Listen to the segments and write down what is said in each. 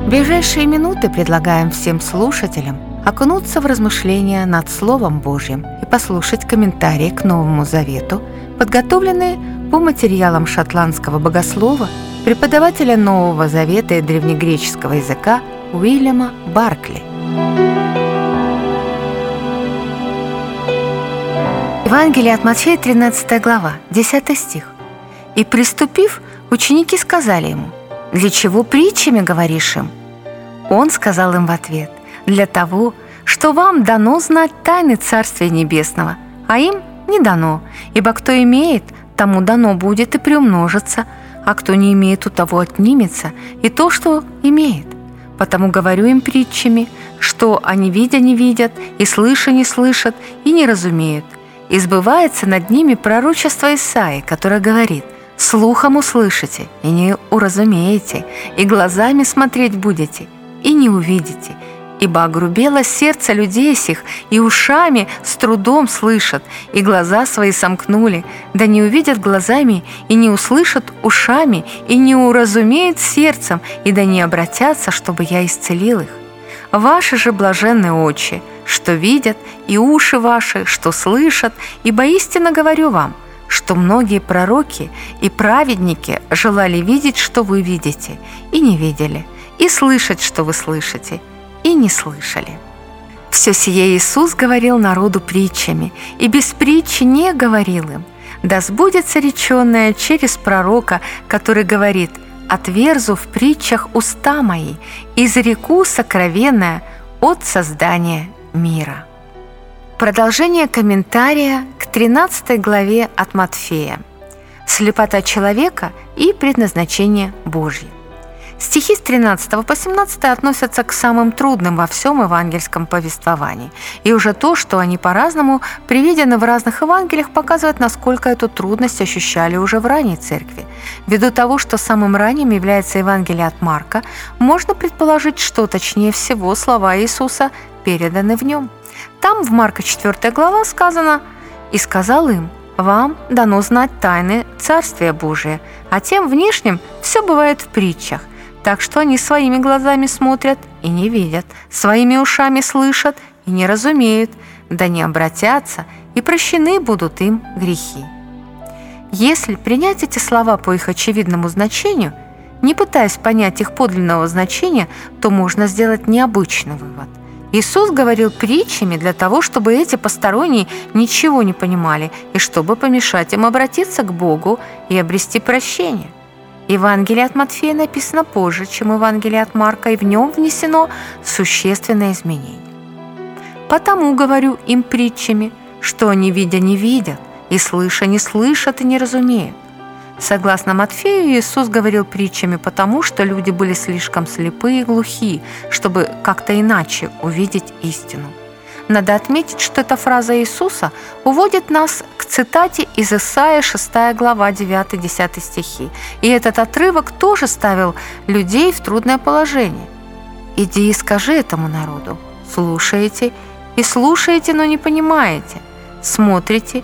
В ближайшие минуты предлагаем всем слушателям окунуться в размышления над Словом Божьим и послушать комментарии к Новому Завету, подготовленные по материалам шотландского богослова, преподавателя Нового Завета и древнегреческого языка Уильяма Баркли. Евангелие от Матфея, 13 глава, 10 стих. «И приступив, ученики сказали ему: „Для чего притчами говоришь им?“ Он сказал им в ответ: „Для того, что вам дано знать тайны Царствия Небесного, а им не дано, ибо кто имеет, тому дано будет и приумножится, а кто не имеет, у того отнимется и то, что имеет. Потому говорю им притчами, что они видя не видят, и слыша не слышат, и не разумеют. И сбывается над ними пророчество Исаии, которое говорит: слухом услышите, и не уразумеете, и глазами смотреть будете, и не увидите. Ибо огрубело сердце людей сих, и ушами с трудом слышат, и глаза свои сомкнули, да не увидят глазами, и не услышат ушами, и не уразумеют сердцем, и да не обратятся, чтобы я исцелил их. Ваши же блаженны очи, что видят, и уши ваши, что слышат, ибо истинно говорю вам, что многие пророки и праведники желали видеть, что вы видите, и не видели, и слышать, что вы слышите, и не слышали». Все сие Иисус говорил народу притчами, и без притчи не говорил им. Да сбудется реченное через пророка, который говорит: «Отверзу в притчах уста мои, изреку сокровенное от создания мира». Продолжение комментария к 13 главе от Матфея. Слепота человека и предназначение Божье. Стихи с 13 по 17 относятся к самым трудным во всем евангельском повествовании. И уже то, что они по-разному приведены в разных Евангелиях, показывает, насколько эту трудность ощущали уже в ранней церкви. Ввиду того, что самым ранним является Евангелие от Марка, можно предположить, что точнее всего слова Иисуса переданы в нем. Там в Марка 4 глава сказано: «И сказал им: вам дано знать тайны Царствия Божия, а тем внешним все бывает в притчах. Так что они своими глазами смотрят и не видят, своими ушами слышат и не разумеют, да не обратятся, и прощены будут им грехи». Если принять эти слова по их очевидному значению, не пытаясь понять их подлинного значения, то можно сделать необычный вывод. Иисус говорил притчами для того, чтобы эти посторонние ничего не понимали и чтобы помешать им обратиться к Богу и обрести прощение. Евангелие от Матфея написано позже, чем Евангелие от Марка, и в нем внесено существенное изменение. «Потому говорю им притчами, что они видя не видят, и слыша не слышат и не разумеют». Согласно Матфею, Иисус говорил притчами потому, что люди были слишком слепы и глухи, чтобы как-то иначе увидеть истину. Надо отметить, что эта фраза Иисуса уводит нас к цитате из Исаии 6 глава 9-10 стихи. И этот отрывок тоже ставил людей в трудное положение. «Иди и скажи этому народу: слушаете и слушаете, но не понимаете, смотрите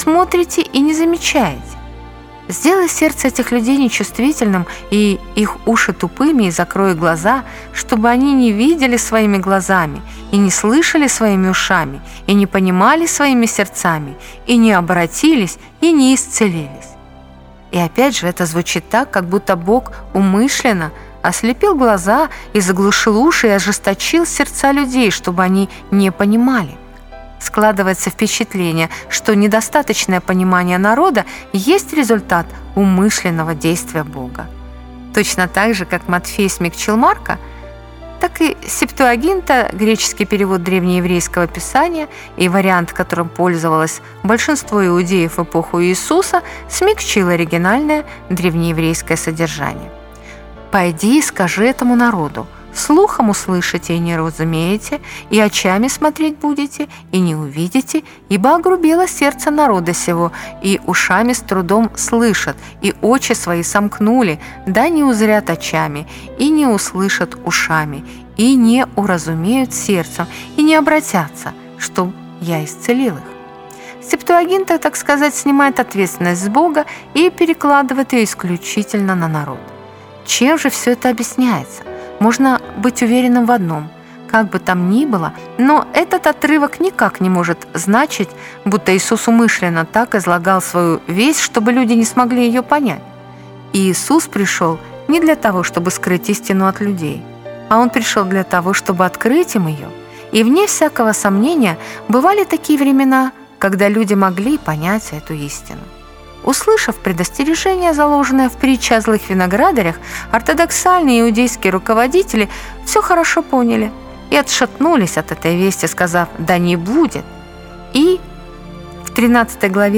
и не замечаете». Сделай сердце этих людей нечувствительным и их уши тупыми, и закрой глаза, чтобы они не видели своими глазами, и не слышали своими ушами, и не понимали своими сердцами, и не обратились, и не исцелились. И опять же это звучит так, как будто Бог умышленно ослепил глаза и заглушил уши и ожесточил сердца людей, чтобы они не понимали. Складывается впечатление, что недостаточное понимание народа есть результат умышленного действия Бога. Точно так же, как Матфей смягчил Марка, так и Септуагинта, греческий перевод древнееврейского писания и вариант, которым пользовалось большинство иудеев в эпоху Иисуса, смягчил оригинальное древнееврейское содержание. «Пойди и скажи этому народу: слухом услышите и не разумеете, и очами смотреть будете и не увидите, ибо огрубело сердце народа сего, и ушами с трудом слышат, и очи свои сомкнули, да не узрят очами, и не услышат ушами, и не уразумеют сердцем, и не обратятся, чтоб я исцелил их». Септуагинта, так сказать, снимает ответственность с Бога и перекладывает ее исключительно на народ. Чем же все это объясняется? Можно быть уверенным в одном: как бы там ни было, но этот отрывок никак не может значить, будто Иисус умышленно так излагал свою весть, чтобы люди не смогли ее понять. И Иисус пришел не для того, чтобы скрыть истину от людей, а Он пришел для того, чтобы открыть им ее. И вне всякого сомнения бывали такие времена, когда люди могли понять эту истину. Услышав предостережение, заложенное в притче о злых виноградарях, ортодоксальные иудейские руководители все хорошо поняли и отшатнулись от этой вести, сказав: «Да не будет». И в 13 главе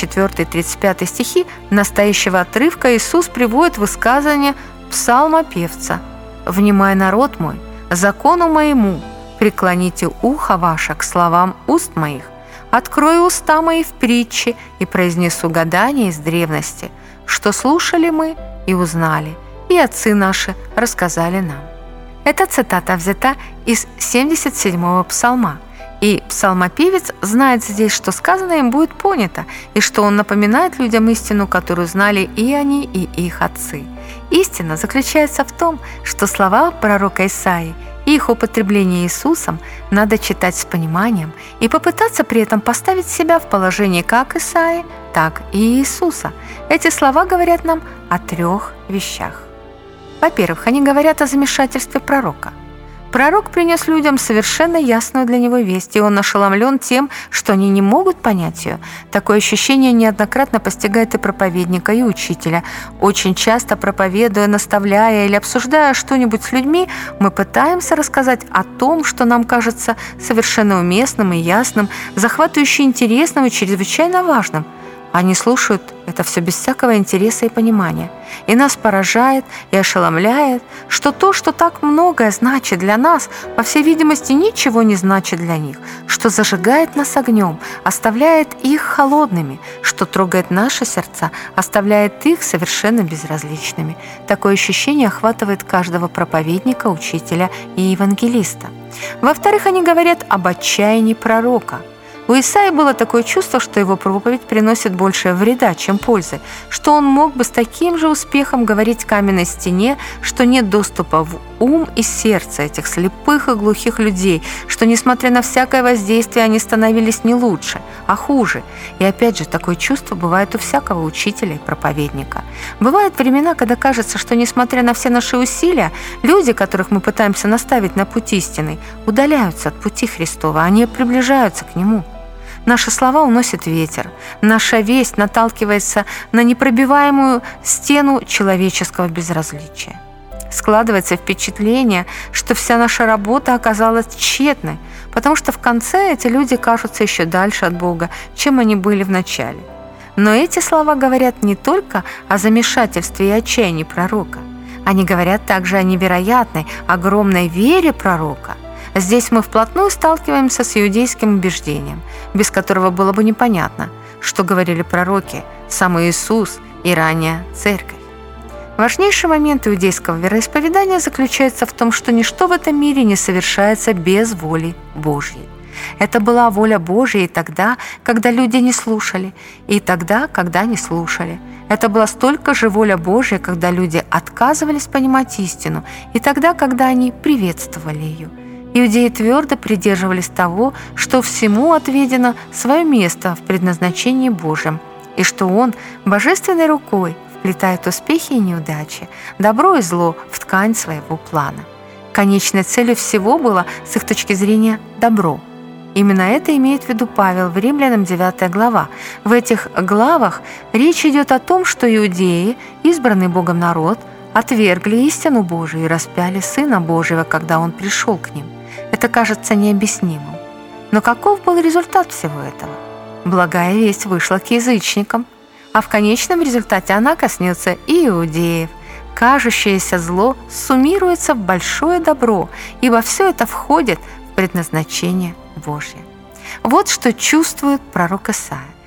34-35 стихи настоящего отрывка Иисус приводит высказывание псалмопевца: «Внимай, народ мой, закону моему, преклоните ухо ваше к словам уст моих. Открою уста мои в притче и произнесу гадание из древности, что слушали мы и узнали, и отцы наши рассказали нам». Эта цитата взята из 77-го псалма, и псалмопевец знает здесь, что сказанное им будет понято, и что он напоминает людям истину, которую знали и они, и их отцы. Истина заключается в том, что слова пророка Исаии и их употребление Иисусом надо читать с пониманием и попытаться при этом поставить себя в положении как Исаии, так и Иисуса. Эти слова говорят нам о 3 вещах. Во-первых, они говорят о замешательстве пророка. Пророк принес людям совершенно ясную для него весть, и он ошеломлен тем, что они не могут понять ее. Такое ощущение неоднократно постигает и проповедника, и учителя. Очень часто, проповедуя, наставляя или обсуждая что-нибудь с людьми, мы пытаемся рассказать о том, что нам кажется совершенно уместным и ясным, захватывающе интересным и чрезвычайно важным. Они слушают это все без всякого интереса и понимания. И нас поражает и ошеломляет, что то, что так многое значит для нас, по всей видимости, ничего не значит для них, что зажигает нас огнем, оставляет их холодными, что трогает наши сердца, оставляет их совершенно безразличными. Такое ощущение охватывает каждого проповедника, учителя и евангелиста. Во-вторых, они говорят об отчаянии пророка. У Исаии было такое чувство, что его проповедь приносит больше вреда, чем пользы, что он мог бы с таким же успехом говорить каменной стене, что нет доступа в ум и сердце этих слепых и глухих людей, что, несмотря на всякое воздействие, они становились не лучше, а хуже. И опять же, такое чувство бывает у всякого учителя и проповедника. Бывают времена, когда кажется, что, несмотря на все наши усилия, люди, которых мы пытаемся наставить на путь истины, удаляются от пути Христова, они приближаются к Нему. Наши слова уносит ветер, наша весть наталкивается на непробиваемую стену человеческого безразличия. Складывается впечатление, что вся наша работа оказалась тщетной, потому что в конце эти люди кажутся еще дальше от Бога, чем они были в начале. Но эти слова говорят не только о замешательстве и отчаянии пророка. Они говорят также о невероятной, огромной вере пророка. Здесь мы вплотную сталкиваемся с иудейским убеждением, без которого было бы непонятно, что говорили пророки, сам Иисус и ранее Церковь. Важнейший момент иудейского вероисповедания заключается в том, что ничто в этом мире не совершается без воли Божьей. Это была воля Божья и тогда, когда люди не слушали, и тогда, когда не слушали. Это была столько же воля Божья, когда люди отказывались понимать истину, и тогда, когда они приветствовали ее. Иудеи твердо придерживались того, что всему отведено свое место в предназначении Божьем, и что Он божественной рукой вплетает успехи и неудачи, добро и зло в ткань своего плана. Конечной целью всего было, с их точки зрения, добро. Именно это имеет в виду Павел в Римлянам 9 глава. В этих главах речь идет о том, что иудеи, избранный Богом народ, отвергли истину Божию и распяли Сына Божьего, когда Он пришел к ним. Это кажется необъяснимым. Но каков был результат всего этого? Благая весть вышла к язычникам, а в конечном результате она коснется и иудеев. Кажущееся зло суммируется в большое добро, ибо все это входит в предназначение Божье. Вот что чувствует пророк Исаия.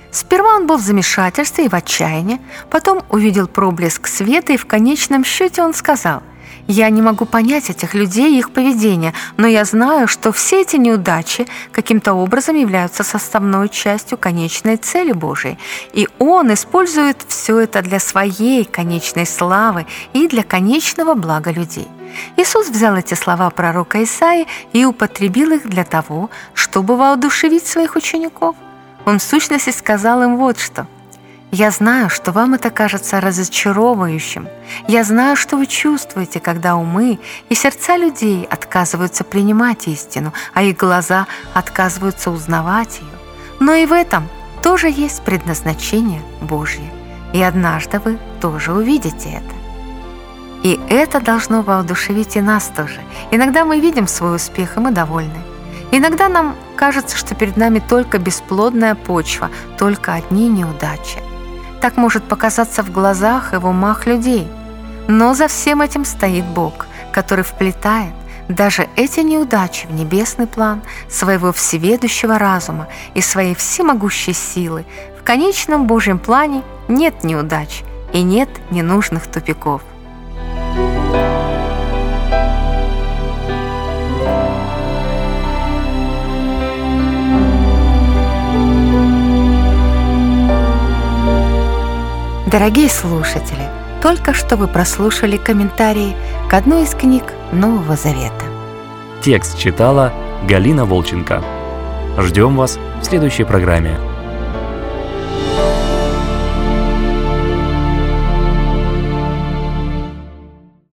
Сперва он был в замешательстве и в отчаянии, потом увидел проблеск света, и в конечном счете он сказал: «Я не могу понять этих людей и их поведение, но я знаю, что все эти неудачи каким-то образом являются составной частью конечной цели Божией, и Он использует все это для своей конечной славы и для конечного блага людей». Иисус взял эти слова пророка Исаии и употребил их для того, чтобы воодушевить своих учеников. Он в сущности сказал им вот что: «Я знаю, что вам это кажется разочаровывающим. Я знаю, что вы чувствуете, когда умы и сердца людей отказываются принимать истину, а их глаза отказываются узнавать ее. Но и в этом тоже есть предназначение Божье, и однажды вы тоже увидите это». И это должно воодушевить и нас тоже. Иногда мы видим свой успех, и мы довольны. Иногда нам кажется, что перед нами только бесплодная почва, только одни неудачи. Так может показаться в глазах и в умах людей. Но за всем этим стоит Бог, который вплетает даже эти неудачи в небесный план своего всеведущего разума и своей всемогущей силы. В конечном Божьем плане нет неудач и нет ненужных тупиков. Дорогие слушатели, только что вы прослушали комментарии к одной из книг Нового Завета. Текст читала Галина Волченко. Ждем вас в следующей программе.